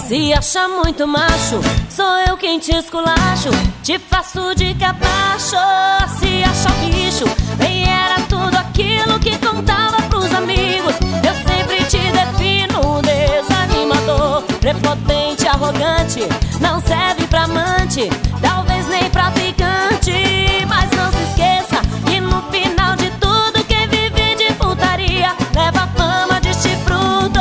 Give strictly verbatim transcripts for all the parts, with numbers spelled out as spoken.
Se acha muito macho, sou eu quem te esculacho, te faço de capacho. Se acha bicho, nem era tudo aquilo que contava pros amigos. Eu sempre te defino desanimador, prepotente, arrogante, não serve pra amante, talvez nem pra ficante. Mas não se esqueça que no final de tudo quem vive de putaria leva fama de chifrudo.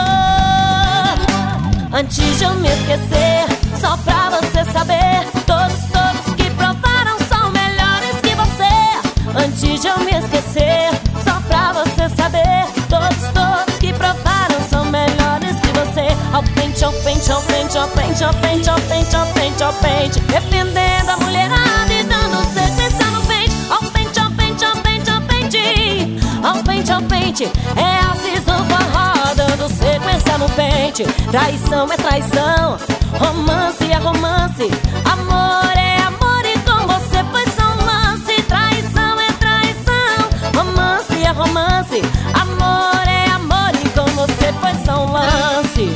Antes de eu me esquecer, só pra você saber, todos, todos que provaram são melhores que você. Antes de eu me esquecer, só pra você saber, todos, todos que provaram são melhores que você. Ao pente, ao pente, ao pente, ao pente, ao pente, ao pente, ao pente, ao pente, defendendo a mulherada e dando sequência no pente. Ao pente, ao pente, ao pente, ao pente, ao pente, ao pente, é Assis do forró dando sequência no pente. Traição é traição, romance é romance, amor é amor e com você foi só um lance. Traição é traição, romance é romance, amor é amor e com você foi só um lance.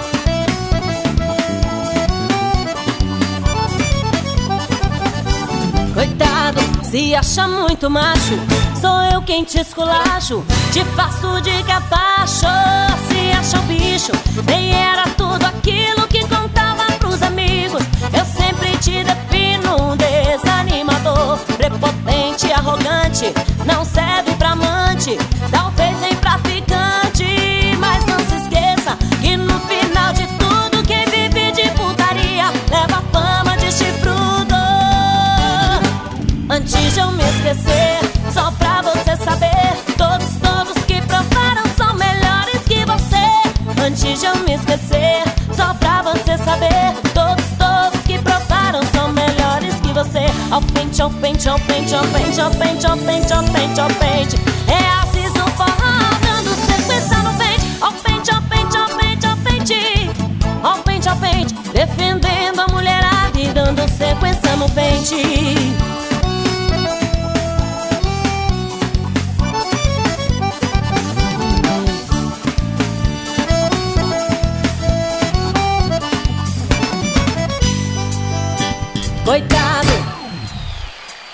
Coitado, se acha muito macho, sou eu quem te esculacho, te faço de capacho. Se acha um bicho, nem era tudo aquilo que contava pros amigos. Eu sempre te defino um desanimador, prepotente, arrogante, não serve pra amante, talvez nem pra ficante. Mas não se esqueça que no final de tudo quem vive de putaria leva fama de chifrudo. Antes de eu me esquecer, só pra você saber, todos, todos que provaram são melhores que você. Antes de eu me esquecer, só pra você saber, todos, todos que provaram são melhores que você. Ao pente, ao pente, ao pente, ao pente, ao pente, ao pente, ao pente, ao pente, é Assis do forró dando sequência no pente. Ao pente, ao pente, ao pente, ao pente, ao pente, ao pente, defendendo a mulherada e dando sequência no pente.